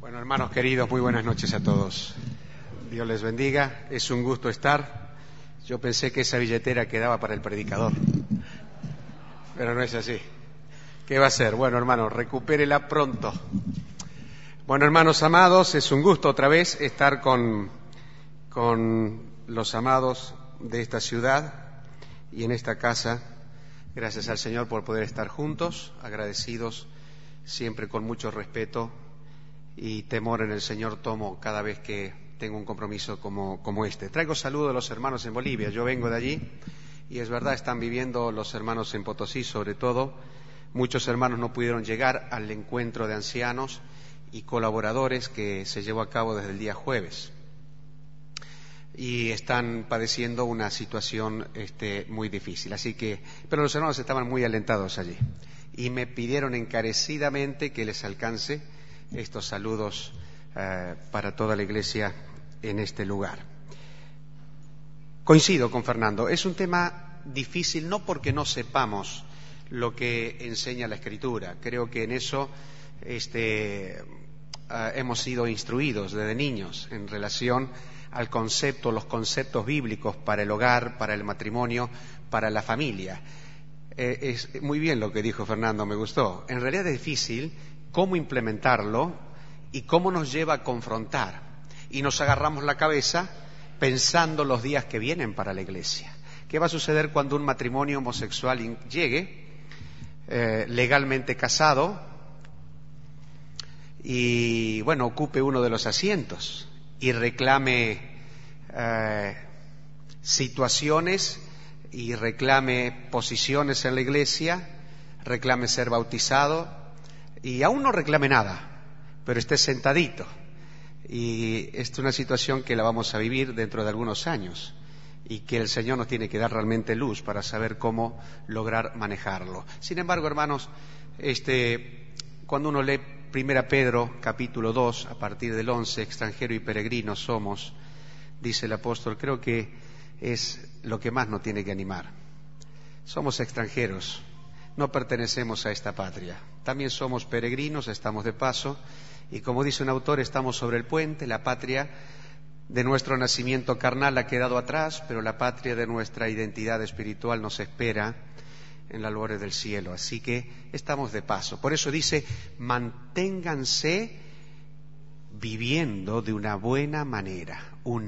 Bueno, hermanos queridos, muy buenas noches a todos. Dios les bendiga, es un gusto estar. Yo pensé que esa billetera quedaba para el predicador, pero no es así. ¿Qué va a hacer? Bueno, hermanos, recupérela pronto. Bueno, hermanos amados, es un gusto otra vez estar con los amados de esta ciudad y en esta casa. Gracias al Señor por poder estar juntos, agradecidos, siempre con mucho respeto y temor en el Señor tomo cada vez que tengo un compromiso como este. Traigo saludos de los hermanos en Bolivia, yo vengo de allí y es verdad, están viviendo los hermanos en Potosí sobre todo. Muchos hermanos no pudieron llegar al encuentro de ancianos y colaboradores que se llevó a cabo desde el día jueves y están padeciendo una situación muy difícil. Así que, pero los hermanos estaban muy alentados allí y me pidieron encarecidamente que les alcance estos saludos para toda la Iglesia en este lugar. Coincido con Fernando, es un tema difícil no porque no sepamos lo que enseña la Escritura. Creo que en eso hemos sido instruidos desde niños en relación al concepto, los conceptos bíblicos para el hogar, para el matrimonio, para la familia. Es muy bien lo que dijo Fernando, me gustó. En realidad es difícil cómo implementarlo y cómo nos lleva a confrontar. Y nos agarramos la cabeza pensando los días que vienen para la Iglesia. ¿Qué va a suceder cuando un matrimonio homosexual llegue legalmente casado y, bueno, ocupe uno de los asientos y reclame situaciones y reclame posiciones en la Iglesia, reclame ser bautizado y aún no reclame nada, pero esté sentadito? Y esta es una situación que la vamos a vivir dentro de algunos años y que el Señor nos tiene que dar realmente luz para saber cómo lograr manejarlo. Sin embargo, hermanos, cuando uno lee 1 Pedro capítulo 2, a partir del 11, extranjero y peregrino somos, dice el apóstol, creo que es lo que más nos tiene que animar. Somos extranjeros, no pertenecemos a esta patria. También somos peregrinos, estamos de paso, y como dice un autor, estamos sobre el puente. La patria de nuestro nacimiento carnal ha quedado atrás, pero la patria de nuestra identidad espiritual nos espera en la gloria del cielo. Así que estamos de paso. Por eso dice, manténganse viviendo de una buena manera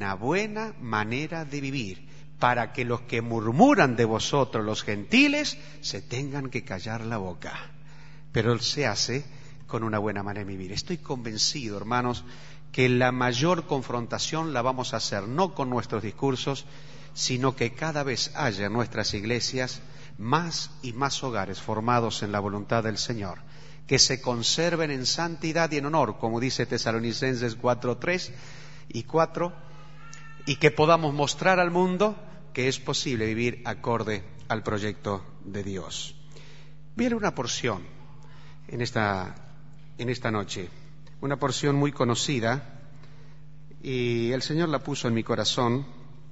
de vivir, para que los que murmuran de vosotros, los gentiles, se tengan que callar la boca. Pero se hace con una buena manera de vivir. Estoy convencido, hermanos, que la mayor confrontación la vamos a hacer no con nuestros discursos, sino que cada vez haya en nuestras iglesias más y más hogares formados en la voluntad del Señor, que se conserven en santidad y en honor, como dice Tesalonicenses 4:3 y 4, y que podamos mostrar al mundo que es posible vivir acorde al proyecto de Dios. Viene una porción en esta noche, una porción muy conocida, y el Señor la puso en mi corazón.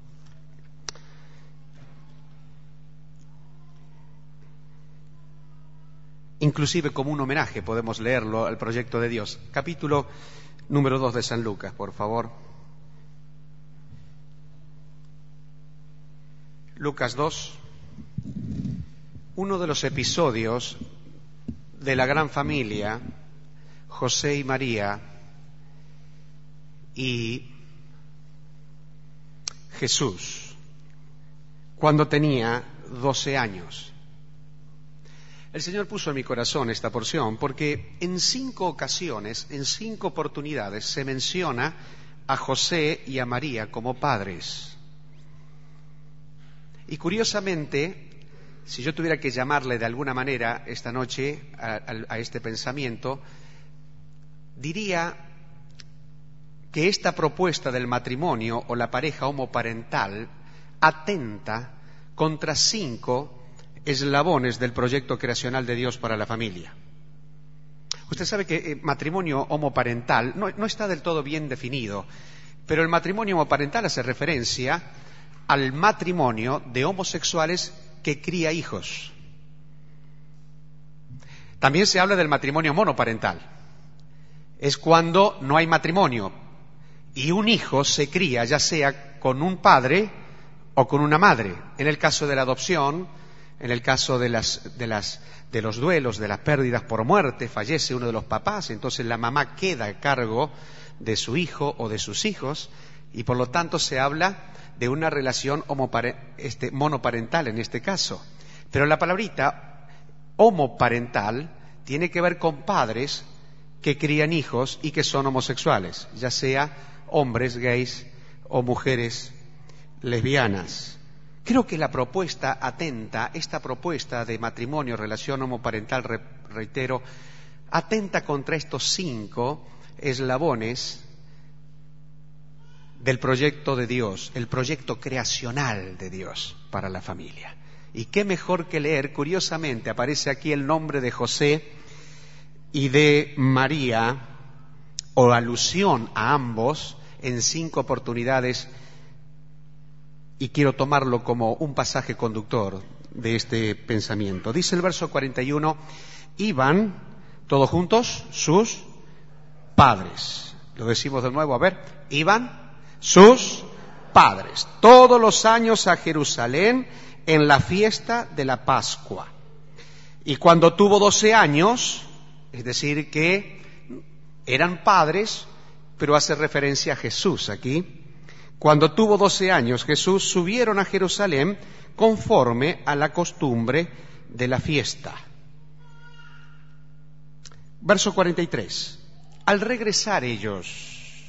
Inclusive como un homenaje podemos leerlo al proyecto de Dios. Capítulo número 2 de San Lucas, por favor. Lucas 2, uno de los episodios de la gran familia, José y María y Jesús, cuando tenía 12 años. El Señor puso en mi corazón esta porción porque en 5 ocasiones, en 5 oportunidades, se menciona a José y a María como padres. Y curiosamente, si yo tuviera que llamarle de alguna manera esta noche a este pensamiento, diría que esta propuesta del matrimonio o la pareja homoparental atenta contra 5 eslabones del proyecto creacional de Dios para la familia. Usted sabe que matrimonio homoparental no está del todo bien definido, pero el matrimonio homoparental hace referencia al matrimonio de homosexuales que cría hijos. También se habla del matrimonio monoparental. es cuando no hay matrimonio y un hijo se cría ya sea con un padre o con una madre. En el caso de la adopción, en el caso de los duelos, de las pérdidas por muerte, fallece uno de los papás, entonces la mamá queda a cargo de su hijo o de sus hijos y por lo tanto se habla de una relación monoparental en este caso. Pero la palabrita homoparental tiene que ver con padres que crían hijos y que son homosexuales, ya sea hombres gays o mujeres lesbianas. Creo que la propuesta esta propuesta de matrimonio, relación homoparental, reitero, atenta contra estos 5 eslabones del proyecto de Dios, el proyecto creacional de Dios para la familia. Y qué mejor que leer, curiosamente aparece aquí el nombre de José y de María, o alusión a ambos, en 5 oportunidades, y quiero tomarlo como un pasaje conductor de este pensamiento. Dice el verso 41, iban todos juntos sus padres. Lo decimos de nuevo, a ver, iban sus padres todos los años a Jerusalén en la fiesta de la Pascua. Y cuando tuvo 12 años, es decir, que eran padres, pero hace referencia a Jesús aquí. Cuando tuvo 12 años, Jesús subieron a Jerusalén conforme a la costumbre de la fiesta. Verso 43. Al regresar ellos,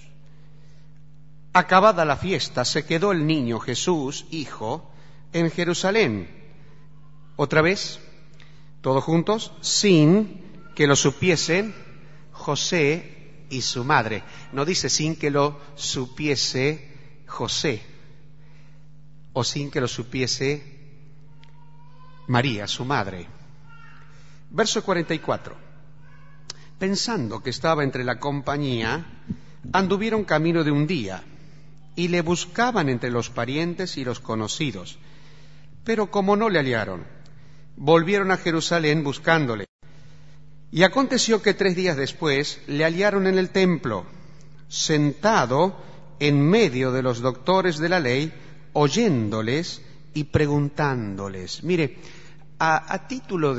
acabada la fiesta, se quedó el niño Jesús, hijo, en Jerusalén. Otra vez, todos juntos, sin que lo supiesen José y su madre. No dice sin que lo supiese José o sin que lo supiese María, su madre. Verso 44. Pensando que estaba entre la compañía, anduvieron camino de un día y le buscaban entre los parientes y los conocidos. Pero como no le hallaron, volvieron a Jerusalén buscándole. Y aconteció que 3 días después le hallaron en el templo, sentado en medio de los doctores de la ley, oyéndoles y preguntándoles. Mire, a título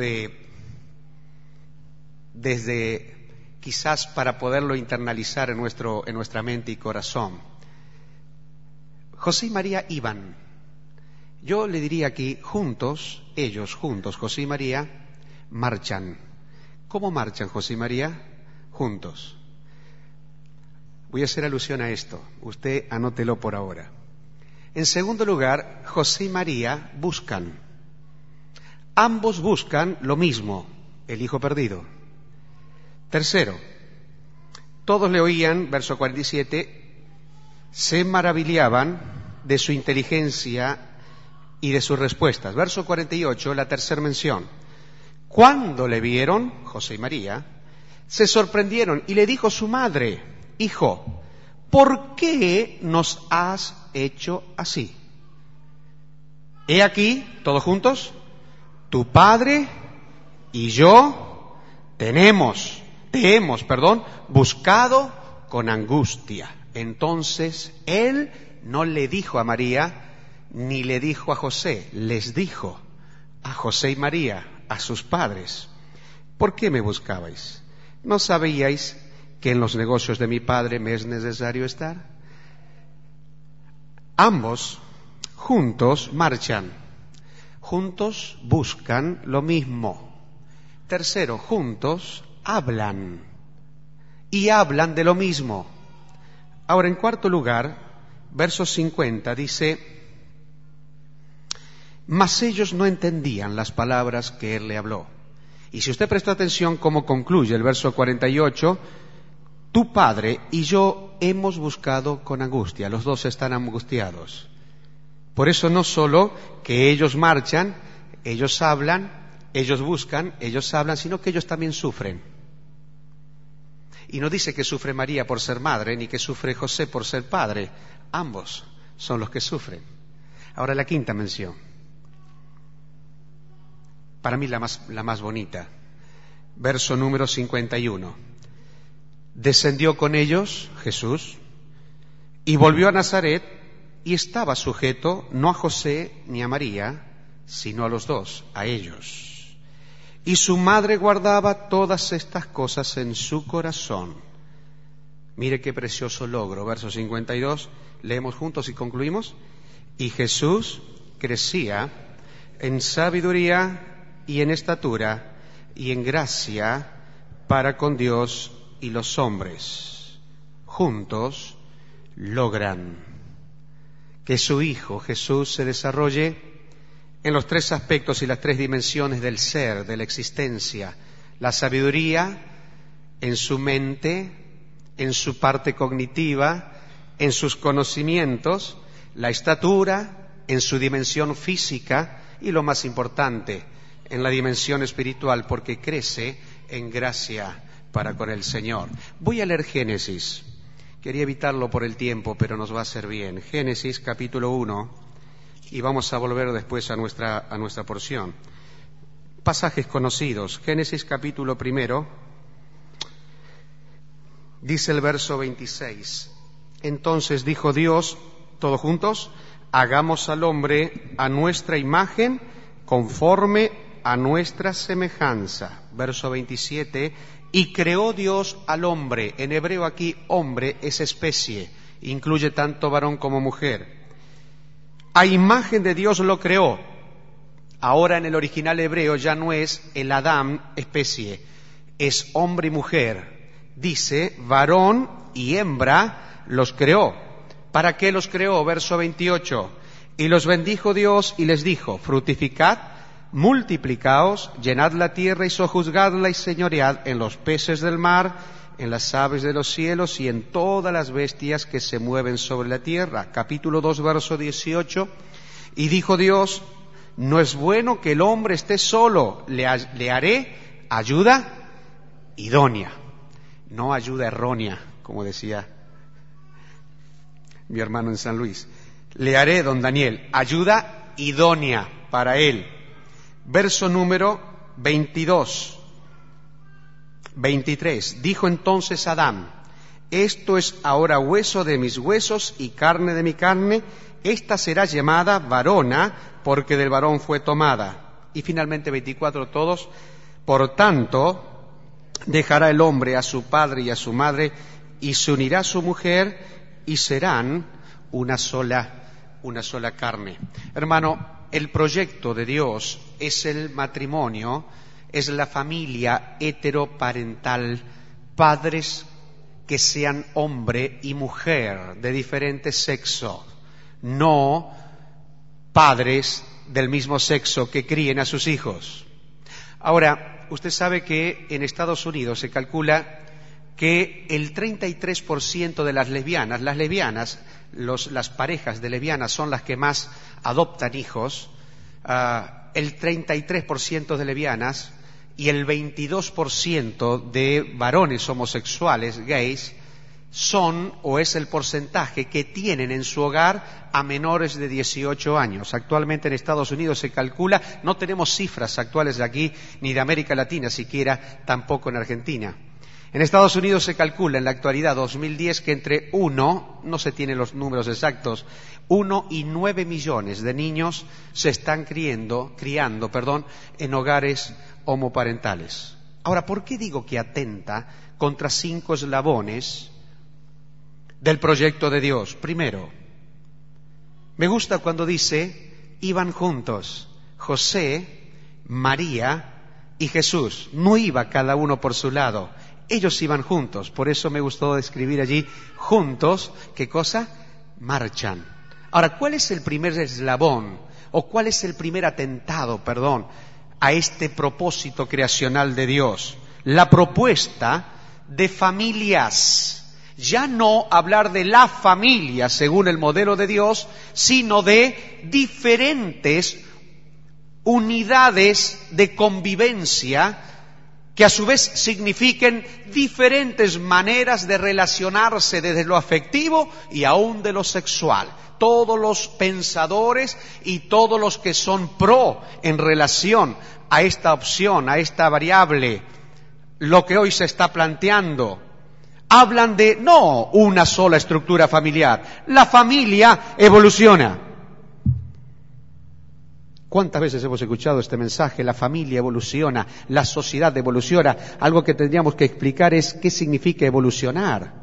desde quizás para poderlo internalizar en nuestra mente y corazón, José y María iban. Yo le diría aquí, ellos juntos, José y María, marchan. ¿Cómo marchan José y María? Juntos. Voy a hacer alusión a esto. Usted anótelo por ahora. En segundo lugar, José y María buscan. Ambos buscan lo mismo, el hijo perdido. Tercero, todos le oían, verso 47, se maravillaban de su inteligencia y de sus respuestas. Verso 48, la tercera mención. Cuando le vieron, José y María, se sorprendieron y le dijo su madre, hijo, ¿por qué nos has hecho así? He aquí, todos juntos, tu padre y yo te hemos buscado con angustia. Entonces él no le dijo a María, ni le dijo a José, les dijo a José y María, a sus padres, ¿por qué me buscabais? ¿No sabíais que en los negocios de mi padre me es necesario estar? Ambos juntos marchan, juntos buscan lo mismo. Tercero, juntos hablan y hablan de lo mismo. Ahora, en cuarto lugar, verso 50 dice, mas ellos no entendían las palabras que él le habló. Y si usted prestó atención cómo concluye el verso 48, tu padre y yo hemos buscado con angustia. Los dos están angustiados. Por eso no solo que ellos marchan, ellos hablan, ellos buscan, ellos hablan, sino que ellos también sufren. Y no dice que sufre María por ser madre, ni que sufre José por ser padre. Ambos son los que sufren. Ahora la quinta mención. Para mí la más bonita. Verso número 51. descendió con ellos, Jesús, y volvió a Nazaret, y estaba sujeto no a José ni a María, sino a los dos, a ellos. Y su madre guardaba todas estas cosas en su corazón. Mire qué precioso logro, verso 52, leemos juntos y concluimos. Y Jesús crecía en sabiduría y en estatura y en gracia para con Dios y los hombres. Juntos logran que su Hijo Jesús se desarrolle en los tres aspectos y las tres dimensiones del ser, de la existencia. La sabiduría en su mente, en su parte cognitiva, en sus conocimientos, la estatura en su dimensión física y lo más importante, en la dimensión espiritual, porque crece en gracia para con el Señor. Voy a leer Génesis. Quería evitarlo por el tiempo, pero nos va a hacer bien. Génesis capítulo 1, y vamos a volver después a nuestra porción. Pasajes conocidos. Génesis capítulo 1, dice el verso 26. Entonces dijo Dios, todos juntos, hagamos al hombre a nuestra imagen, conforme a nuestra semejanza. Verso 27, y creó Dios al hombre. En hebreo aquí hombre es especie, incluye tanto varón como mujer. A imagen de Dios lo creó. Ahora en el original hebreo ya no es el Adán especie, es hombre y mujer. Dice, varón y hembra los creó. ¿Para qué los creó? Verso 28. Y los bendijo Dios y les dijo, fructificad, multiplicaos, llenad la tierra y sojuzgadla y señoread en los peces del mar, en las aves de los cielos y en todas las bestias que se mueven sobre la tierra. Capítulo 2, verso 18. Y dijo Dios, no es bueno que el hombre esté solo, le haré ayuda idónea, no ayuda errónea, como decía mi hermano en San Luis. Le haré, don Daniel, ayuda idónea para él. Verso número 23. Dijo entonces Adán, esto es ahora hueso de mis huesos y carne de mi carne, esta será llamada varona, porque del varón fue tomada. Y finalmente 24 todos, por tanto, dejará el hombre a su padre y a su madre, y se unirá a su mujer, y serán una sola carne. Hermano, el proyecto de Dios es el matrimonio, es la familia heteroparental, padres que sean hombre y mujer de diferente sexo, no padres del mismo sexo que críen a sus hijos. Ahora, usted sabe que en Estados Unidos se calcula que el 33% de las lesbianas, las parejas de lesbianas son las que más adoptan hijos, el 33% de lesbianas y el 22% de varones homosexuales, gays, son o es el porcentaje que tienen en su hogar a menores de 18 años. Actualmente en Estados Unidos se calcula, no tenemos cifras actuales de aquí ni de América Latina siquiera, tampoco en Argentina. En Estados Unidos se calcula en la actualidad 2010 que entre 1, no se tienen los números exactos, 1 y 9 millones de niños se están criando, en hogares homoparentales. Ahora, ¿por qué digo que atenta contra 5 eslabones del proyecto de Dios? Primero, me gusta cuando dice, iban juntos José, María y Jesús. No iba cada uno por su lado. Ellos iban juntos, por eso me gustó escribir allí, juntos, ¿qué cosa? Marchan. Ahora, ¿cuál es el primer eslabón, o cuál es el primer atentado, a este propósito creacional de Dios? La propuesta de familias. Ya no hablar de la familia según el modelo de Dios, sino de diferentes unidades de convivencia que a su vez signifiquen diferentes maneras de relacionarse desde lo afectivo y aún de lo sexual. Todos los pensadores y todos los que son pro en relación a esta opción, a esta variable, lo que hoy se está planteando, Hablan de no una sola estructura familiar. La familia evoluciona. ¿Cuántas veces hemos escuchado este mensaje? La familia evoluciona, la sociedad evoluciona. Algo que tendríamos que explicar es qué significa evolucionar.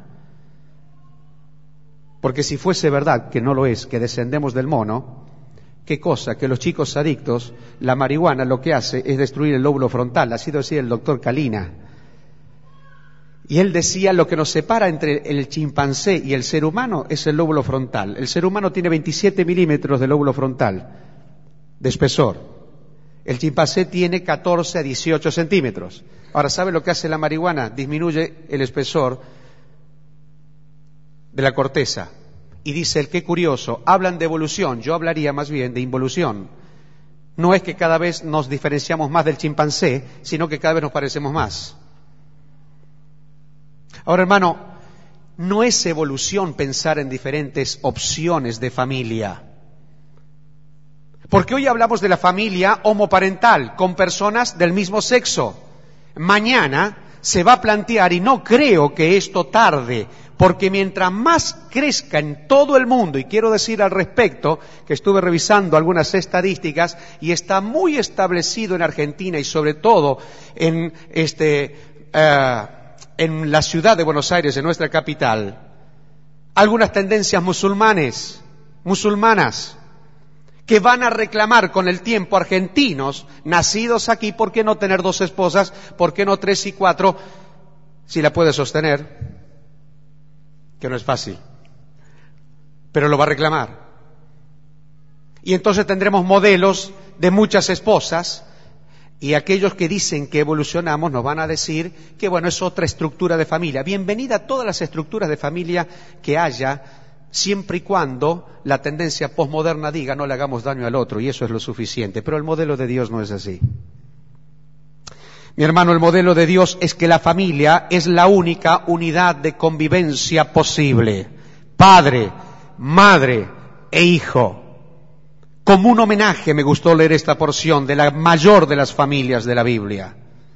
Porque si fuese verdad, que no lo es, que descendemos del mono, ¿qué cosa? Que los chicos adictos, la marihuana lo que hace es destruir el lóbulo frontal. Así lo decía el doctor Kalina. Y él decía, lo que nos separa entre el chimpancé y el ser humano es el lóbulo frontal. El ser humano tiene 27 milímetros de lóbulo frontal de espesor. El chimpancé tiene 14 a 18 centímetros. Ahora, ¿sabe lo que hace la marihuana? Disminuye el espesor de la corteza. Y dice él, qué curioso, hablan de evolución, yo hablaría más bien de involución. No es que cada vez nos diferenciamos más del chimpancé, sino que cada vez nos parecemos más. Ahora, hermano, no es evolución pensar en diferentes opciones de familia. Porque hoy hablamos de la familia homoparental, con personas del mismo sexo. Mañana se va a plantear, y no creo que esto tarde, porque mientras más crezca en todo el mundo, y quiero decir al respecto que estuve revisando algunas estadísticas, y está muy establecido en Argentina y sobre todo en la ciudad de Buenos Aires, en nuestra capital, algunas tendencias musulmanas, que van a reclamar con el tiempo argentinos, nacidos aquí, ¿por qué no tener 2 esposas? ¿Por qué no 3 y 4? Si la puede sostener, que no es fácil, pero lo va a reclamar. Y entonces tendremos modelos de muchas esposas, y aquellos que dicen que evolucionamos nos van a decir que, bueno, es otra estructura de familia. Bienvenida a todas las estructuras de familia que haya, siempre y cuando la tendencia posmoderna diga no le hagamos daño al otro, y eso es lo suficiente. Pero el modelo de Dios no es así. Mi hermano, el modelo de Dios es que la familia es la única unidad de convivencia posible. Padre, madre e hijo. Como un homenaje me gustó leer esta porción de la mayor de las familias de la Biblia.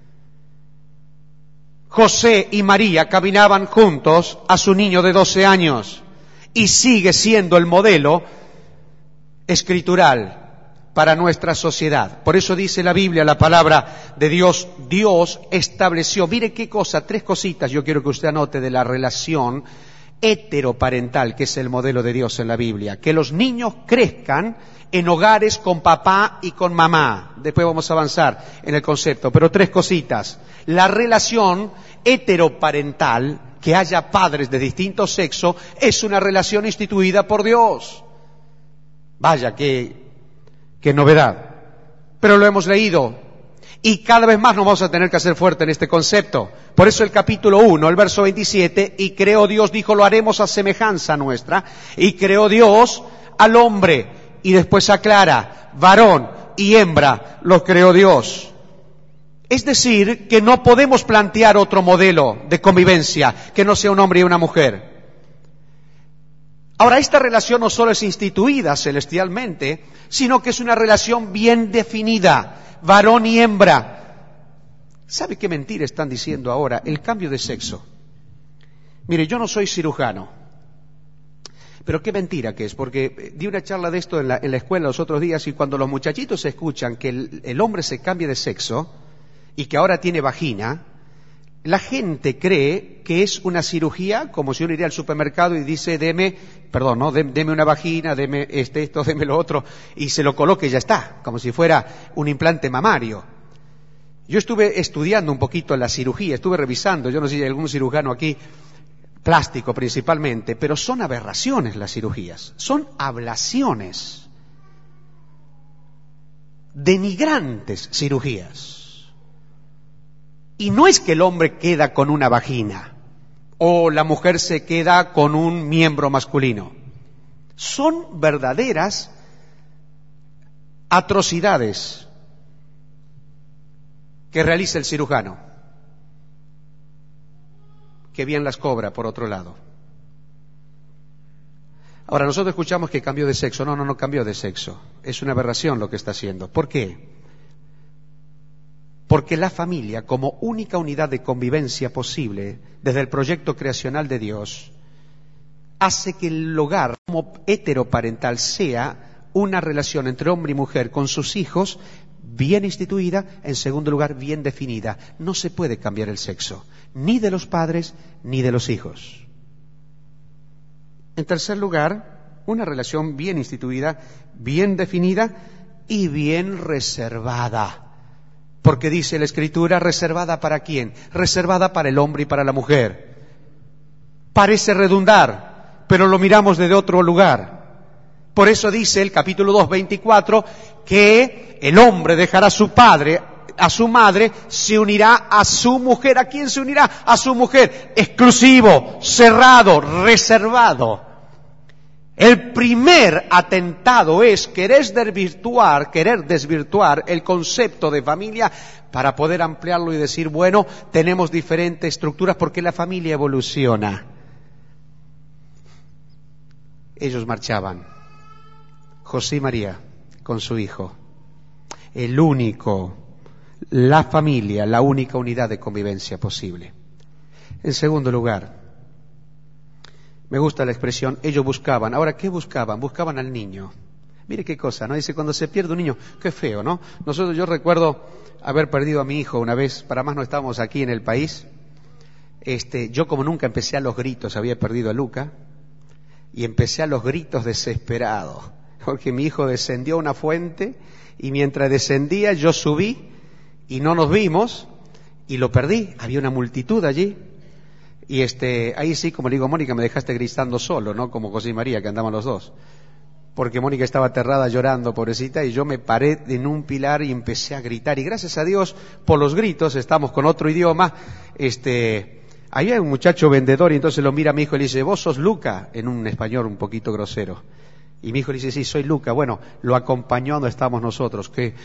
José y María caminaban juntos a su niño de 12 años y sigue siendo el modelo escritural para nuestra sociedad. Por eso dice la Biblia, la palabra de Dios, Dios estableció, mire qué cosa, 3 cositas yo quiero que usted anote de la relación heteroparental, que es el modelo de Dios en la Biblia. Que los niños crezcan en hogares con papá y con mamá. Después vamos a avanzar en el concepto, pero 3 cositas. La relación heteroparental, que haya padres de distinto sexo, es una relación instituida por Dios. Vaya, qué novedad. Pero lo hemos leído. Y cada vez más nos vamos a tener que hacer fuerte en este concepto. Por eso el capítulo 1, el verso 27, y creó Dios, dijo, lo haremos a semejanza nuestra, y creó Dios al hombre, y después aclara, varón y hembra los creó Dios. Es decir, que no podemos plantear otro modelo de convivencia que no sea un hombre y una mujer. Ahora, esta relación no solo es instituida celestialmente, sino que es una relación bien definida. Varón y hembra. ¿Sabe qué mentira están diciendo ahora? El cambio de sexo. Mire, yo no soy cirujano, pero qué mentira que es, porque di una charla de esto en la escuela los otros días, y cuando los muchachitos escuchan que el hombre se cambia de sexo y que ahora tiene vagina, la gente cree que es una cirugía, como si uno iría al supermercado y dice, deme una vagina, deme esto, deme lo otro, y se lo coloque y ya está, como si fuera un implante mamario. Yo estuve estudiando un poquito la cirugía, estuve revisando, yo no sé si hay algún cirujano aquí, plástico principalmente, pero son aberraciones las cirugías, son ablaciones, denigrantes cirugías. Y no es que el hombre queda con una vagina o la mujer se queda con un miembro masculino. Son verdaderas atrocidades que realiza el cirujano, que bien las cobra por otro lado. Ahora, nosotros escuchamos que cambió de sexo. No cambió de sexo. Es una aberración lo que está haciendo. ¿Por qué? Porque la familia, como única unidad de convivencia posible desde el proyecto creacional de Dios, hace que el hogar como heteroparental sea una relación entre hombre y mujer con sus hijos bien instituida, en segundo lugar, bien definida. No se puede cambiar el sexo, ni de los padres ni de los hijos. En tercer lugar, una relación bien instituida, bien definida y bien reservada. Porque dice la Escritura, ¿reservada para quién? Reservada para el hombre y para la mujer. Parece redundar, pero lo miramos desde otro lugar. Por eso dice el capítulo 2, 24, que el hombre dejará a su padre, a su madre, se unirá a su mujer. ¿A quién se unirá? A su mujer. Exclusivo, cerrado, reservado. El primer atentado es querer desvirtuar el concepto de familia para poder ampliarlo y decir, bueno, tenemos diferentes estructuras porque la familia evoluciona. Ellos marchaban, José y María con su hijo, la familia, la única unidad de convivencia posible. En segundo lugar, me gusta la expresión, ellos buscaban. Ahora, ¿qué buscaban? Buscaban al niño. Mire qué cosa, ¿no? Dice, cuando se pierde un niño, qué feo, ¿no? Yo recuerdo haber perdido a mi hijo una vez, para más no estábamos aquí en el país. Yo como nunca empecé a los gritos, había perdido a Luca, y empecé a los gritos desesperados, porque mi hijo descendió a una fuente, y mientras descendía yo subí, y no nos vimos, y lo perdí. Había una multitud allí. Y ahí sí, como le digo, Mónica, me dejaste gritando solo, ¿no? Como José y María, que andaban los dos. Porque Mónica estaba aterrada llorando, pobrecita, y yo me paré en un pilar y empecé a gritar. Y gracias a Dios, por los gritos, estamos con otro idioma. Ahí hay un muchacho vendedor y entonces lo mira a mi hijo y le dice, ¿vos sos Luca? En un español un poquito grosero. Y mi hijo le dice, sí, soy Luca. Bueno, lo acompañó donde estamos nosotros. Qué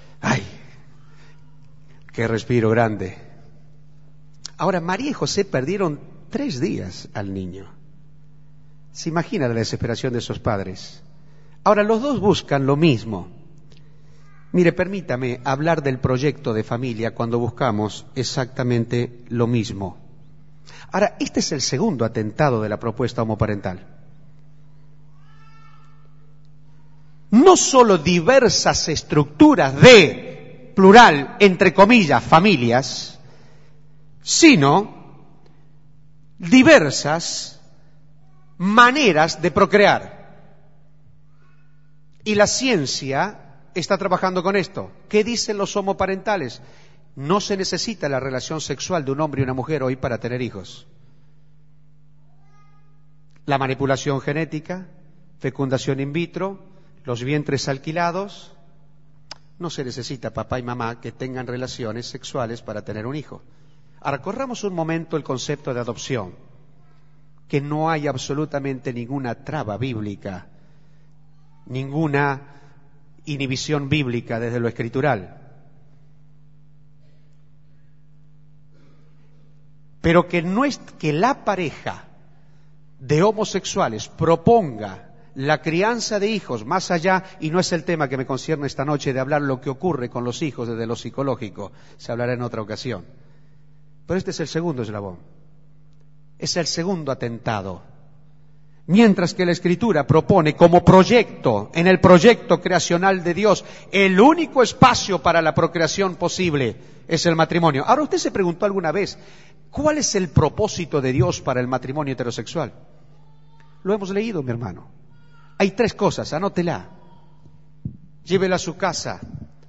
respiro grande. Ahora, María y José perdieron 3 días al niño. ¿Se imagina la desesperación de esos padres? Ahora, los dos buscan lo mismo. Mire, permítame hablar del proyecto de familia cuando buscamos exactamente lo mismo. Ahora, este es el segundo atentado de la propuesta homoparental. No solo diversas estructuras de, plural, entre comillas, familias, sino diversas maneras de procrear. Y la ciencia está trabajando con esto. ¿Qué dicen los homoparentales? No se necesita la relación sexual de un hombre y una mujer hoy para tener hijos. La manipulación genética, fecundación in vitro, los vientres alquilados, no se necesita papá y mamá que tengan relaciones sexuales para tener un hijo. Ahora, corramos un momento el concepto de adopción, que no hay absolutamente ninguna traba bíblica, ninguna inhibición bíblica desde lo escritural. Pero que no es que la pareja de homosexuales proponga la crianza de hijos más allá, y no es el tema que me concierne esta noche de hablar lo que ocurre con los hijos desde lo psicológico, se hablará en otra ocasión. Pero este es el segundo eslabón, es el segundo atentado. Mientras que la Escritura propone como proyecto, en el proyecto creacional de Dios, el único espacio para la procreación posible es el matrimonio. Ahora, ¿usted se preguntó alguna vez cuál es el propósito de Dios para el matrimonio heterosexual? Lo hemos leído, mi hermano. Hay 3 cosas, anótela. Llévela a su casa.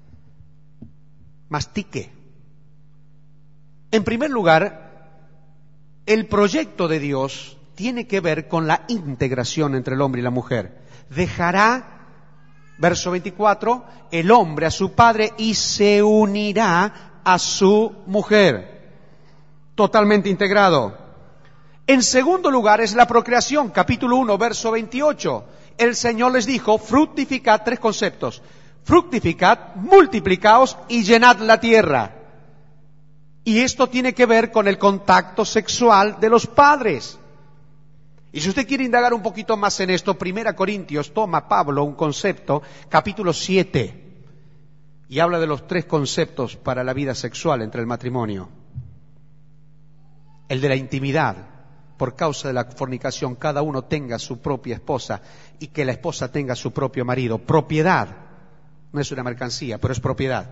Mastique. En primer lugar, el proyecto de Dios tiene que ver con la integración entre el hombre y la mujer. Dejará, verso 24, el hombre a su padre y se unirá a su mujer. Totalmente integrado. En segundo lugar es la procreación, capítulo 1, verso 28. El Señor les dijo, fructificad, 3 conceptos. Fructificad, multiplicaos y llenad la tierra. Y esto tiene que ver con el contacto sexual de los padres. Y si usted quiere indagar un poquito más en esto, 1 Corintios, toma Pablo un concepto, capítulo 7. y habla de los 3 conceptos para la vida sexual entre el matrimonio. El de la intimidad, por causa de la fornicación, cada uno tenga su propia esposa y que la esposa tenga su propio marido. Propiedad, no es una mercancía, pero es propiedad.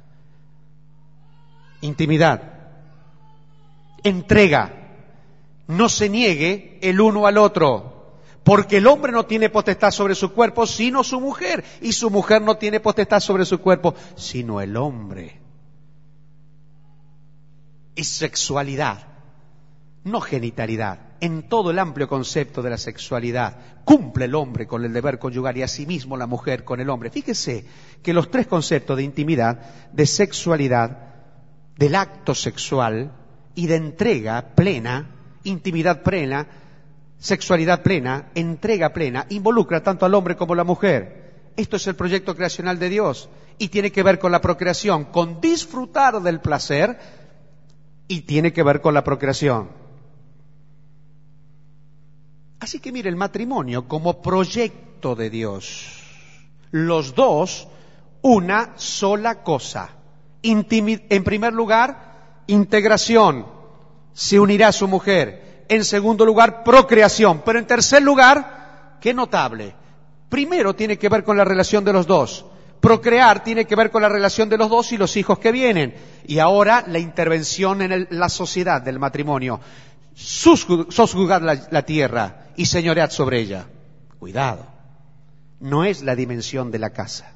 Intimidad, entrega, no se niegue el uno al otro. Porque el hombre no tiene potestad sobre su cuerpo, sino su mujer. Y su mujer no tiene potestad sobre su cuerpo, sino el hombre. Es sexualidad, no genitalidad. En todo el amplio concepto de la sexualidad, cumple el hombre con el deber conyugal y asimismo la mujer con el hombre. Fíjese que los 3 conceptos de intimidad, de sexualidad, del acto sexual y de entrega plena, intimidad plena, sexualidad plena, entrega plena, involucra tanto al hombre como a la mujer. Esto es el proyecto creacional de Dios y tiene que ver con la procreación, con disfrutar del placer y tiene que ver con la procreación. Así que mire, el matrimonio como proyecto de Dios, los dos, una sola cosa. En primer lugar, integración, se unirá a su mujer. En segundo lugar, procreación. Pero en tercer lugar, qué notable. Primero tiene que ver con la relación de los dos. Procrear tiene que ver con la relación de los dos y los hijos que vienen. Y ahora la intervención en la sociedad del matrimonio. Sosjugad la tierra y señoread sobre ella. Cuidado. No es la dimensión de la casa.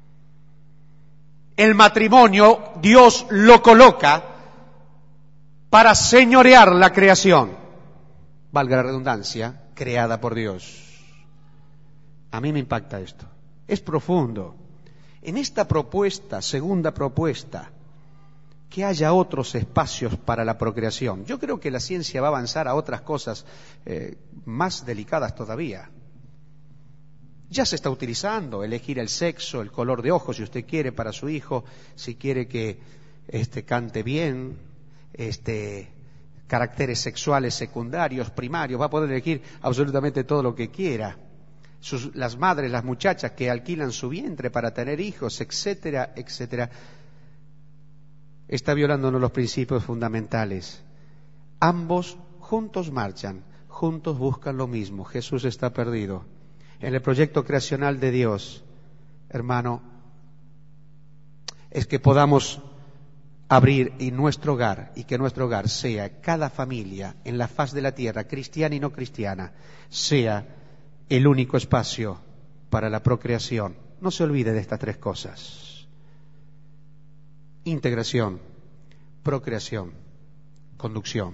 El matrimonio, Dios lo coloca para señorear la creación. Valga la redundancia, creada por Dios. A mí me impacta esto. Es profundo. En esta propuesta, segunda propuesta, que haya otros espacios para la procreación. Yo creo que la ciencia va a avanzar a otras cosas más delicadas todavía. Ya se está utilizando elegir el sexo, el color de ojos, si usted quiere, para su hijo, si quiere que cante bien, caracteres sexuales secundarios, primarios, va a poder elegir absolutamente todo lo que quiera. Las madres, las muchachas que alquilan su vientre para tener hijos, etcétera, etcétera. Está violando uno de los principios fundamentales. Ambos juntos marchan, juntos buscan lo mismo. Jesús está perdido. En el proyecto creacional de Dios, hermano, es que podamos abrir en nuestro hogar y que nuestro hogar sea, cada familia en la faz de la tierra, cristiana y no cristiana, sea el único espacio para la procreación. No se olvide de estas 3 cosas: integración, procreación, conducción.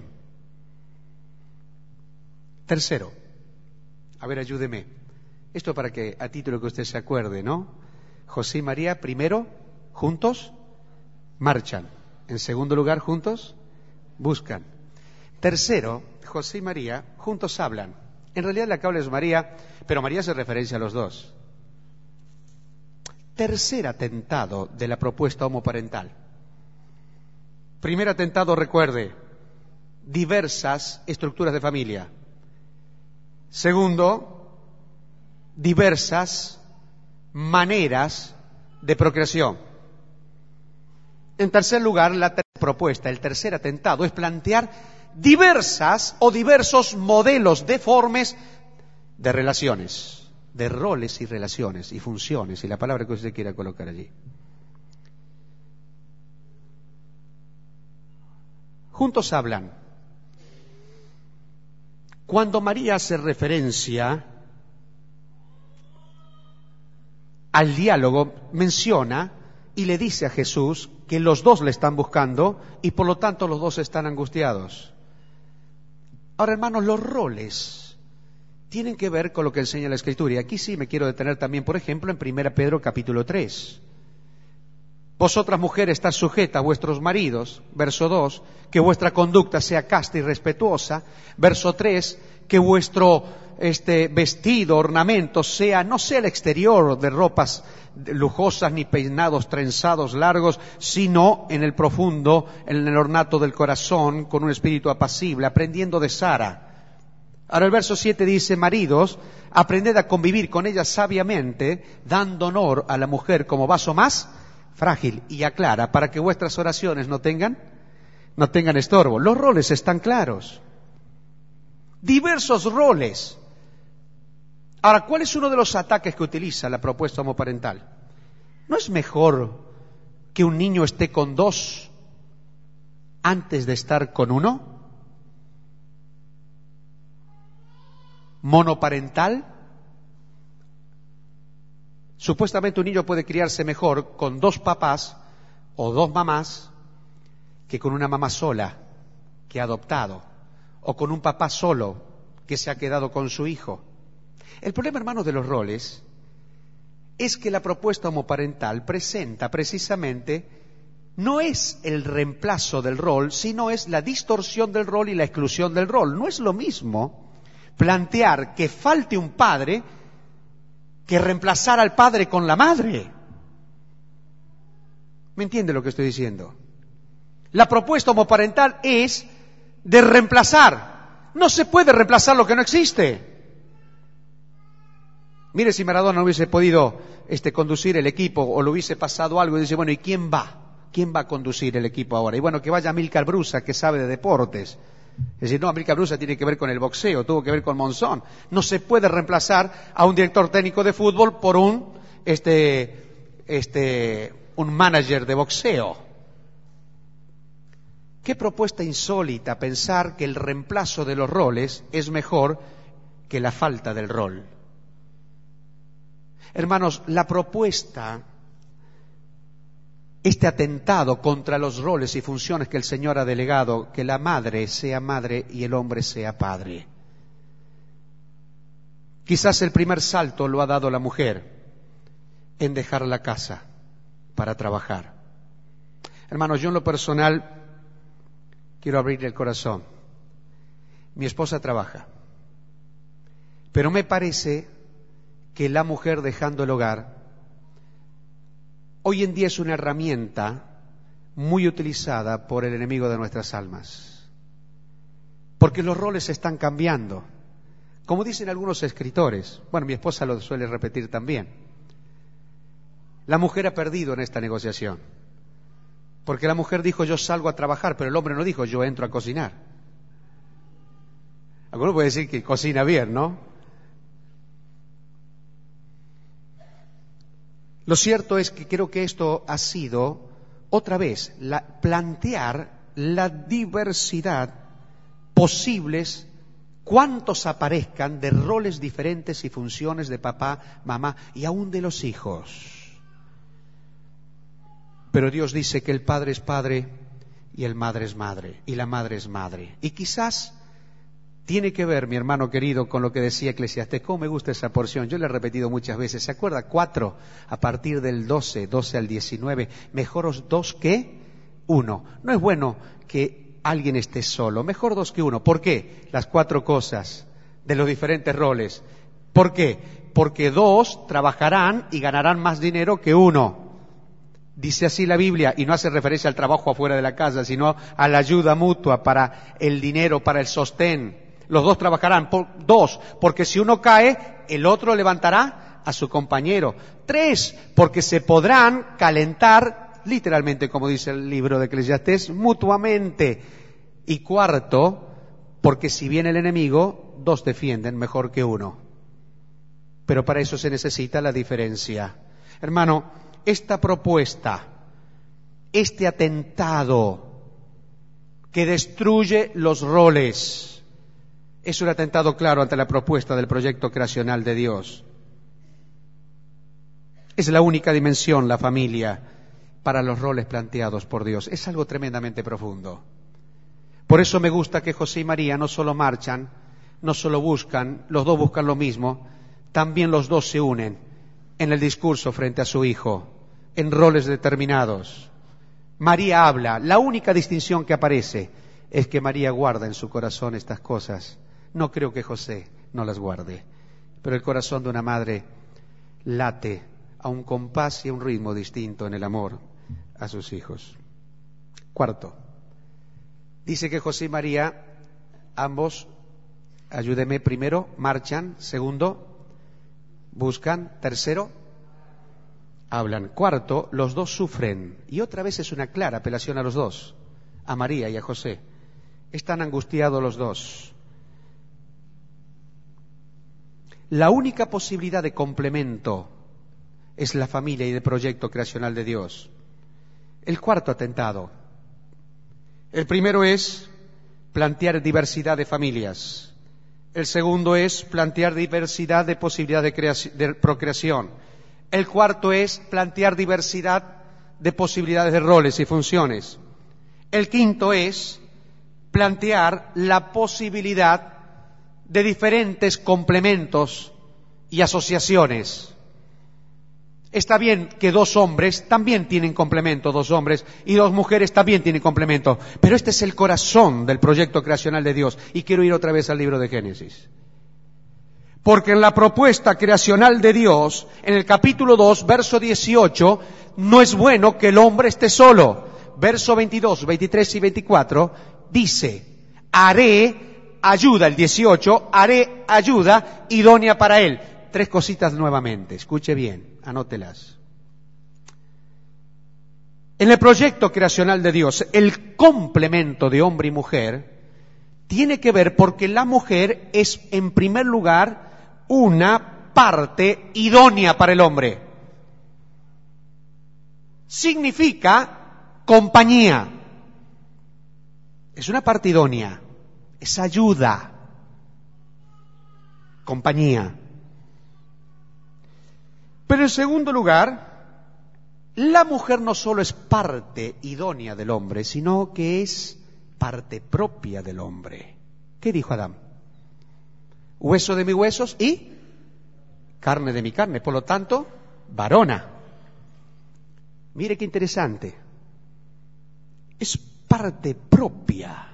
Tercero, a ver, ayúdeme. Esto para que, a título que usted se acuerde, ¿no? José y María, primero, juntos, marchan. En segundo lugar, juntos, buscan. Tercero, José y María, juntos hablan. En realidad la que habla es María, pero María hace referencia a los dos. Tercer atentado de la propuesta homoparental. Primer atentado, recuerde, diversas estructuras de familia. Segundo, diversas maneras de procreación. En tercer lugar, la propuesta, el tercer atentado, es plantear diversas o diversos modelos deformes de relaciones, de roles y relaciones y funciones, y la palabra que usted quiera colocar allí. Juntos hablan. Cuando María hace referencia al diálogo, menciona y le dice a Jesús que los dos le están buscando y por lo tanto los dos están angustiados. Ahora, hermanos, los roles tienen que ver con lo que enseña la Escritura. Y aquí sí me quiero detener también, por ejemplo, en 1 Pedro capítulo 3. Vosotras mujeres, estad sujetas a vuestros maridos, verso 2, que vuestra conducta sea casta y respetuosa. Verso 3, que vuestro vestido, ornamento no sea el exterior de ropas lujosas ni peinados trenzados largos, sino en el profundo, en el ornato del corazón, con un espíritu apacible, aprendiendo de Sara. Ahora el verso 7 dice: maridos, aprended a convivir con ella sabiamente, dando honor a la mujer como vaso más frágil y aclara para que vuestras oraciones no tengan estorbo. Los roles están claros. Diversos roles. Ahora, ¿cuál es uno de los ataques que utiliza la propuesta homoparental? ¿No es mejor que un niño esté con dos antes de estar con uno? Monoparental. Supuestamente un niño puede criarse mejor con dos papás o dos mamás que con una mamá sola que ha adoptado o con un papá solo que se ha quedado con su hijo. El problema, hermanos, de los roles es que la propuesta homoparental presenta precisamente no es el reemplazo del rol, sino es la distorsión del rol y la exclusión del rol. No es lo mismo plantear que falte un padre que reemplazar al padre con la madre. ¿Me entiende lo que estoy diciendo? La propuesta homoparental es de reemplazar. No se puede reemplazar lo que no existe. Mire, si Maradona no hubiese podido conducir el equipo o le hubiese pasado algo y dice, bueno, ¿y quién va? ¿Quién va a conducir el equipo ahora? Y bueno, que vaya Amílcar Brusa, que sabe de deportes. Es decir, no, Amílcar Brusa tiene que ver con el boxeo, tuvo que ver con Monzón. No se puede reemplazar a un director técnico de fútbol por un manager de boxeo. Qué propuesta insólita pensar que el reemplazo de los roles es mejor que la falta del rol. Hermanos, la propuesta, este atentado contra los roles y funciones que el Señor ha delegado, que la madre sea madre y el hombre sea padre. Quizás el primer salto lo ha dado la mujer en dejar la casa para trabajar. Hermanos, yo en lo personal quiero abrirle el corazón. Mi esposa trabaja, pero me parece que la mujer dejando el hogar hoy en día es una herramienta muy utilizada por el enemigo de nuestras almas, porque los roles están cambiando. Como dicen algunos escritores, bueno, mi esposa lo suele repetir también, la mujer ha perdido en esta negociación, porque la mujer dijo yo salgo a trabajar, pero el hombre no dijo yo entro a cocinar. Alguno puede decir que cocina bien, ¿no? Lo cierto es que creo que esto ha sido, otra vez, plantear la diversidad posibles, cuantos aparezcan, de roles diferentes y funciones de papá, mamá y aún de los hijos. Pero Dios dice que el padre es padre y el madre es madre y la madre es madre. Y quizás tiene que ver, mi hermano querido, con lo que decía Eclesiastés. ¿Cómo me gusta esa porción? Yo la he repetido muchas veces. ¿Se acuerda? 4, a partir del 12 al 19. Mejor os 2 que 1. No es bueno que alguien esté solo. Mejor 2 que 1. ¿Por qué? Las 4 cosas de los diferentes roles. ¿Por qué? Porque 2 trabajarán y ganarán más dinero que 1. Dice así la Biblia, y no hace referencia al trabajo afuera de la casa, sino a la ayuda mutua para el dinero, para el sostén. Los 2 trabajarán. 2, porque si uno cae, el otro levantará a su compañero. 3, porque se podrán calentar, literalmente como dice el libro de Eclesiastés, mutuamente. Y 4, porque si viene el enemigo, 2 defienden mejor que 1. Pero para eso se necesita la diferencia. Hermano, esta propuesta, este atentado que destruye los roles, es un atentado claro ante la propuesta del proyecto creacional de Dios. Es la única dimensión, la familia, para los roles planteados por Dios. Es algo tremendamente profundo. Por eso me gusta que José y María no solo marchan, no solo buscan, los 2 buscan lo mismo, también los 2 se unen en el discurso frente a su hijo, en roles determinados. María habla, la única distinción que aparece es que María guarda en su corazón estas cosas. No creo que José no las guarde, pero el corazón de una madre late a un compás y a un ritmo distinto en el amor a sus hijos. 4, dice que José y María, ambos, ayúdeme, primero, marchan. 2, buscan. 3, hablan. Cuarto, los dos sufren. Y otra vez es una clara apelación a los dos, a María y a José. Están angustiados los dos. La única posibilidad de complemento es la familia y el proyecto creacional de Dios. El cuarto atentado. El primero es plantear diversidad de familias. El segundo es plantear diversidad de posibilidades de procreación. El cuarto es plantear diversidad de posibilidades de roles y funciones. El quinto es plantear la posibilidad de diferentes complementos y asociaciones. Está bien que dos hombres también tienen complemento, dos hombres, y dos mujeres también tienen complemento, pero este es el corazón del proyecto creacional de Dios. Y quiero ir otra vez al libro de Génesis. Porque en la propuesta creacional de Dios, en el capítulo 2, verso 18, no es bueno que el hombre esté solo. Verso 22, 23 y 24 dice, haré ayuda, el 18, haré ayuda idónea para él. Tres cositas nuevamente, escuche bien, anótelas. En el proyecto creacional de Dios, el complemento de hombre y mujer tiene que ver porque la mujer es, en primer lugar, una parte idónea para el hombre. Significa compañía. Es una parte idónea, es ayuda, compañía. Pero en segundo lugar, la mujer no solo es parte idónea del hombre, sino que es parte propia del hombre. ¿Qué dijo Adán? Hueso de mis huesos y carne de mi carne, por lo tanto, varona. Mire qué interesante. Es parte propia.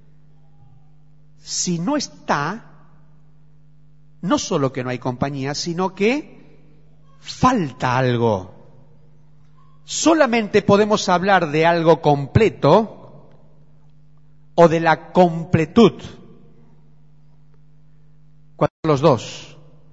Si no está, no solo que no hay compañía, sino que falta algo. Solamente podemos hablar de algo completo o de la completud cuando los dos.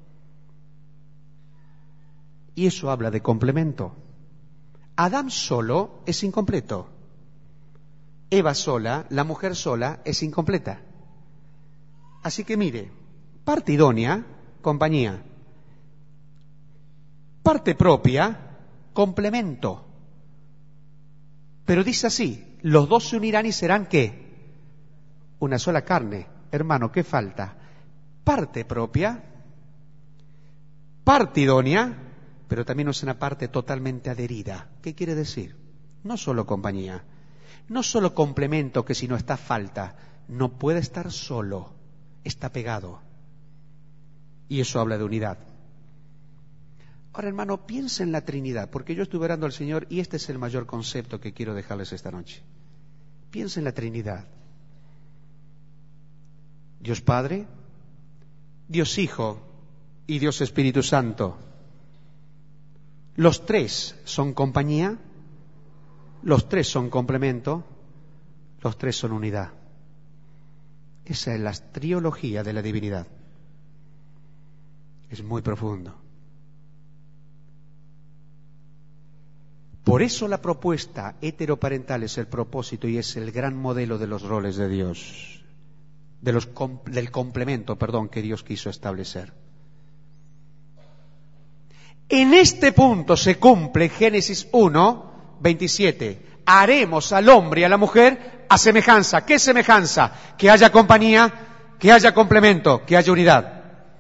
Y eso habla de complemento. Adán solo es incompleto. Eva sola, la mujer sola, es incompleta. Así que mire, parte idónea, compañía. Parte propia, complemento. Pero dice así, los dos se unirán y serán ¿qué? Una sola carne. Hermano, ¿qué falta? Parte propia, parte idónea, pero también es una parte totalmente adherida. ¿Qué quiere decir? No solo compañía, no solo complemento que si no está falta, no puede estar solo, está pegado. Y eso habla de unidad. Ahora, hermano, piensa en la Trinidad, porque yo estuve orando al Señor y este es el mayor concepto que quiero dejarles esta noche. Piensa en la Trinidad. Dios Padre, Dios Hijo y Dios Espíritu Santo. Los tres son compañía, los tres son complemento, los tres son unidad. Esa es la triología de la divinidad. Es muy profundo. Por eso la propuesta heteroparental es el propósito y es el gran modelo de los roles de Dios, del complemento, que Dios quiso establecer. En este punto se cumple Génesis 1, 27. Haremos al hombre y a la mujer a semejanza. ¿Qué semejanza? Que haya compañía, que haya complemento, que haya unidad.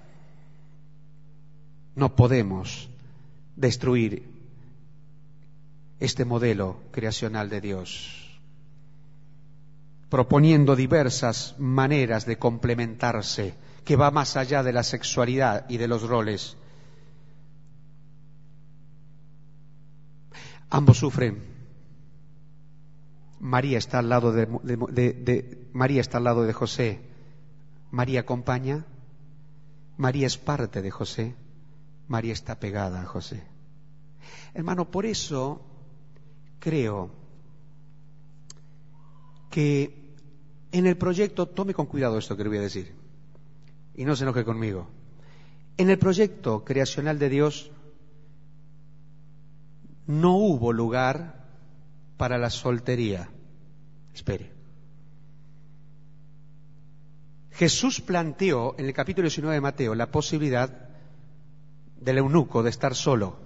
No podemos destruir este modelo creacional de Dios, proponiendo diversas maneras de complementarse, que va más allá de la sexualidad y de los roles. Ambos sufren. María está al lado María está al lado de José. María acompaña. María es parte de José. María está pegada a José. Hermano, por eso creo que en el proyecto, tome con cuidado esto que le voy a decir, y no se enoje conmigo. En el proyecto creacional de Dios no hubo lugar para la soltería. Espere. Jesús planteó en el capítulo 19 de Mateo la posibilidad del eunuco de estar solo.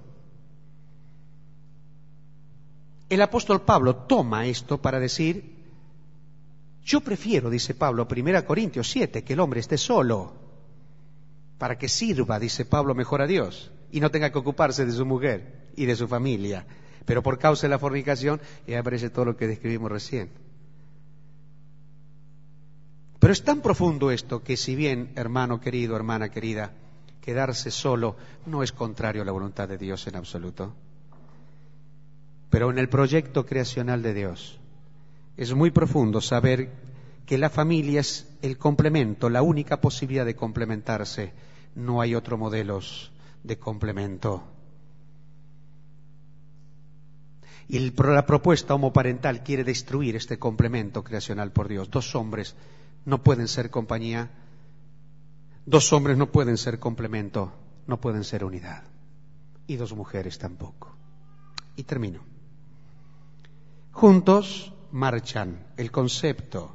El apóstol Pablo toma esto para decir, yo prefiero, dice Pablo, 1 Corintios 7, que el hombre esté solo, para que sirva, dice Pablo, mejor a Dios, y no tenga que ocuparse de su mujer y de su familia. Pero por causa de la fornicación, y aparece todo lo que describimos recién. Pero es tan profundo esto que si bien, hermano querido, hermana querida, quedarse solo no es contrario a la voluntad de Dios en absoluto. Pero en el proyecto creacional de Dios es muy profundo saber que la familia es el complemento, la única posibilidad de complementarse. No hay otros modelos de complemento. Y la propuesta homoparental quiere destruir este complemento creacional por Dios. Dos hombres no pueden ser compañía, dos hombres no pueden ser complemento, no pueden ser unidad. Y dos mujeres tampoco. Y termino. Juntos marchan, el concepto.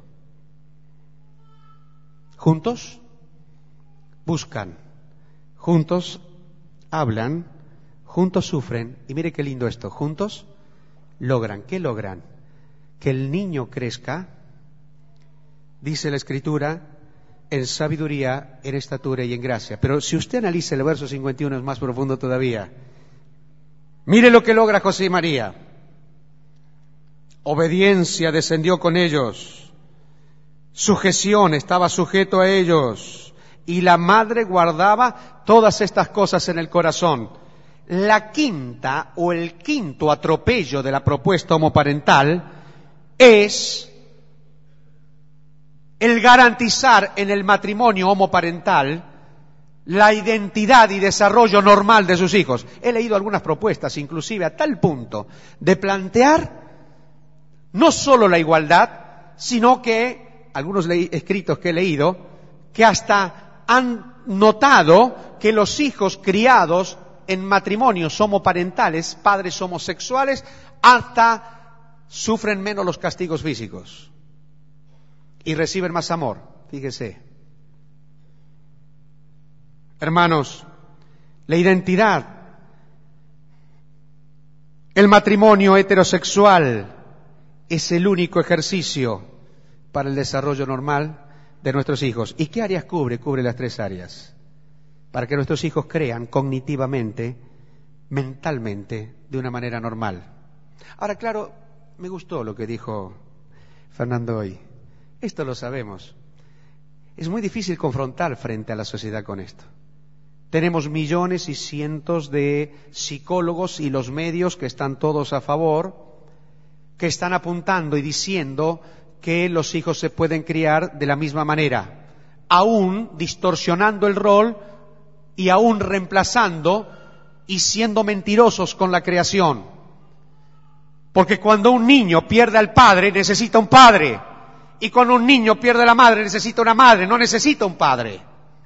Juntos buscan, juntos hablan, juntos sufren. Y mire qué lindo esto, juntos logran. ¿Qué logran? Que el niño crezca, dice la Escritura, en sabiduría, en estatura y en gracia. Pero si usted analiza el verso 51 es más profundo todavía. Mire lo que logra José y María. Obediencia descendió con ellos, sujeción, estaba sujeto a ellos, y la madre guardaba todas estas cosas en el corazón. La quinta o el quinto atropello de la propuesta homoparental es el garantizar en el matrimonio homoparental la identidad y desarrollo normal de sus hijos. He leído algunas propuestas, inclusive a tal punto de plantear no solo la igualdad, sino que, algunos escritos que he leído, que hasta han notado que los hijos criados en matrimonios homoparentales, padres homosexuales, hasta sufren menos los castigos físicos y reciben más amor. Fíjese. Hermanos, la identidad, el matrimonio heterosexual es el único ejercicio para el desarrollo normal de nuestros hijos. ¿Y qué áreas cubre? Cubre las tres áreas. Para que nuestros hijos crean cognitivamente, mentalmente, de una manera normal. Ahora, claro, me gustó lo que dijo Fernando hoy. Esto lo sabemos. Es muy difícil confrontar frente a la sociedad con esto. Tenemos millones y cientos de psicólogos y los medios que están todos a favor, que están apuntando y diciendo que los hijos se pueden criar de la misma manera, aún distorsionando el rol y aún reemplazando y siendo mentirosos con la creación. Porque cuando un niño pierde al padre, necesita un padre. Y cuando un niño pierde a la madre, necesita una madre, no necesita un padre.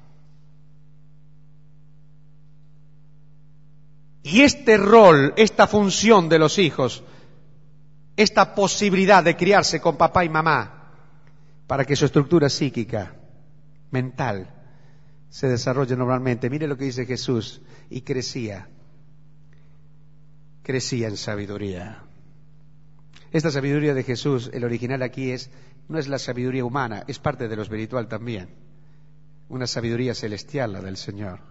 Y este rol, esta función de los hijos, esta posibilidad de criarse con papá y mamá, para que su estructura psíquica, mental, se desarrolle normalmente. Mire lo que dice Jesús, y crecía en sabiduría. Esta sabiduría de Jesús, el original aquí no es la sabiduría humana, es parte de lo espiritual también. Una sabiduría celestial, la del Señor.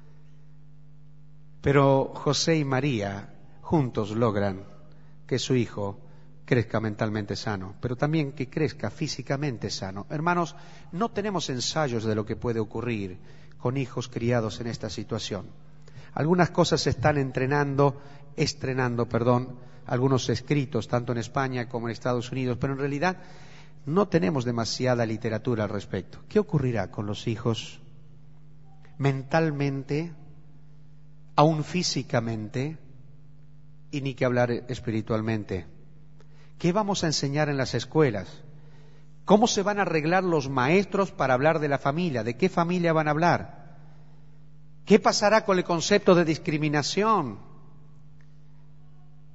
Pero José y María juntos logran que su hijo crezca mentalmente sano, pero también que crezca físicamente sano. Hermanos, no tenemos ensayos de lo que puede ocurrir con hijos criados en esta situación. Algunas cosas se están estrenando, algunos escritos, tanto en España como en Estados Unidos, pero en realidad no tenemos demasiada literatura al respecto. ¿Qué ocurrirá con los hijos mentalmente, aún físicamente, y ni que hablar espiritualmente? ¿Qué vamos a enseñar en las escuelas? ¿Cómo se van a arreglar los maestros para hablar de la familia? ¿De qué familia van a hablar? ¿Qué pasará con el concepto de discriminación?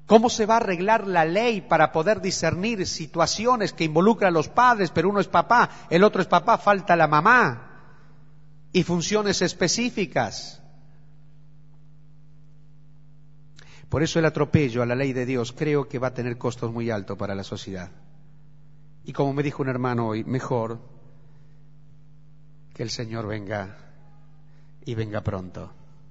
¿Cómo se va a arreglar la ley para poder discernir situaciones que involucran a los padres, pero uno es papá, el otro es papá, falta la mamá? Y funciones específicas. Por eso el atropello a la ley de Dios creo que va a tener costos muy altos para la sociedad. Y como me dijo un hermano hoy, mejor que el Señor venga y venga pronto.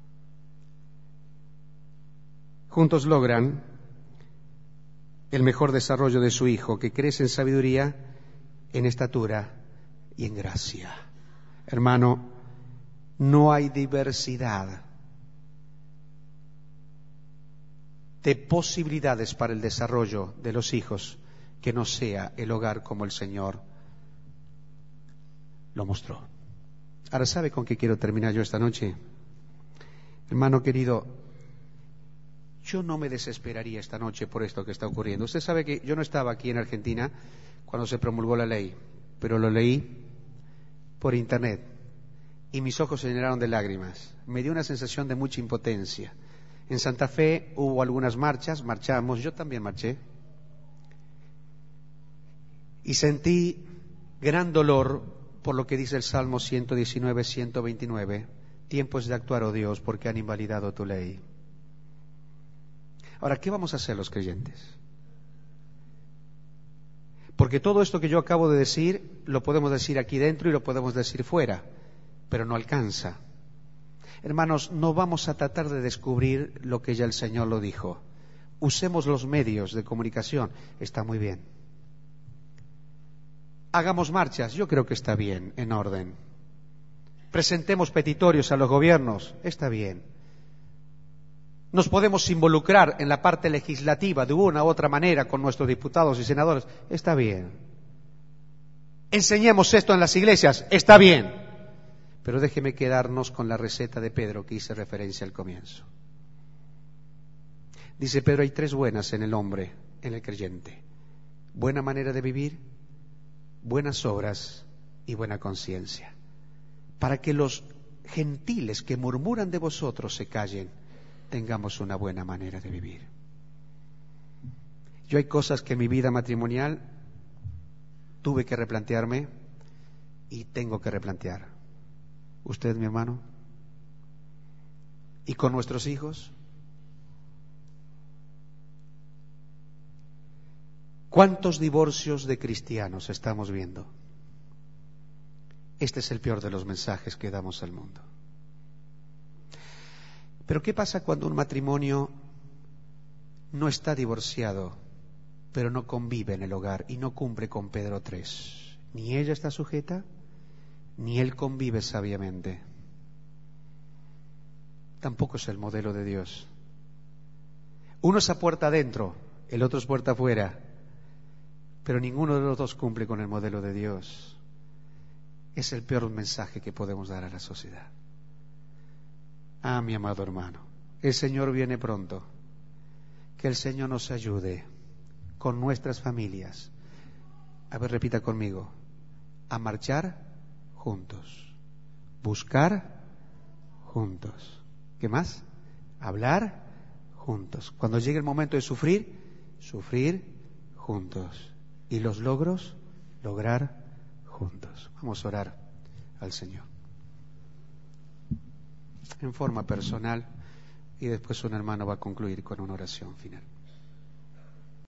Juntos logran el mejor desarrollo de su hijo, que crece en sabiduría, en estatura y en gracia. Hermano, no hay diversidad de posibilidades para el desarrollo de los hijos que no sea el hogar como el Señor lo mostró. Ahora, ¿sabe con qué quiero terminar yo esta noche? Hermano querido, yo no me desesperaría esta noche por esto que está ocurriendo. Usted sabe que yo no estaba aquí en Argentina cuando se promulgó la ley, pero lo leí por internet y mis ojos se llenaron de lágrimas. Me dio una sensación de mucha impotencia. En Santa Fe hubo algunas marchas, marchamos, yo también marché, y sentí gran dolor por lo que dice el Salmo 119, 129, tiempo es de actuar, oh Dios, porque han invalidado tu ley. Ahora, ¿qué vamos a hacer los creyentes? Porque todo esto que yo acabo de decir, lo podemos decir aquí dentro y lo podemos decir fuera, pero no alcanza. Hermanos, no vamos a tratar de descubrir lo que ya el Señor lo dijo. Usemos los medios de comunicación, está muy bien. Hagamos marchas, yo creo que está bien, en orden. Presentemos petitorios a los gobiernos, está bien. Nos podemos involucrar en la parte legislativa de una u otra manera con nuestros diputados y senadores, está bien. Enseñemos esto en las iglesias, está bien. Pero déjeme quedarnos con la receta de Pedro que hice referencia al comienzo. Dice Pedro, hay tres buenas en el hombre, en el creyente. Buena manera de vivir, buenas obras y buena conciencia. Para que los gentiles que murmuran de vosotros se callen, tengamos una buena manera de vivir. Yo hay cosas que en mi vida matrimonial tuve que replantearme y tengo que replantear. ¿Usted, mi hermano? ¿Y con nuestros hijos? ¿Cuántos divorcios de cristianos estamos viendo? Este es el peor de los mensajes que damos al mundo. Pero ¿qué pasa cuando un matrimonio no está divorciado, pero no convive en el hogar y no cumple con Pedro 3? Ni ella está sujeta, ni él convive sabiamente. Tampoco es el modelo de Dios. Uno es a puerta adentro, el otro es puerta afuera, pero ninguno de los dos cumple con el modelo de Dios. Es el peor mensaje que podemos dar a la sociedad. Ah, mi amado hermano, el Señor viene pronto. Que el Señor nos ayude con nuestras familias. A ver, repita conmigo. A marchar juntos. Buscar juntos. ¿Qué más? Hablar juntos. Cuando llegue el momento de sufrir, sufrir juntos. Y los logros, lograr juntos. Vamos a orar al Señor en forma personal y después un hermano va a concluir con una oración final.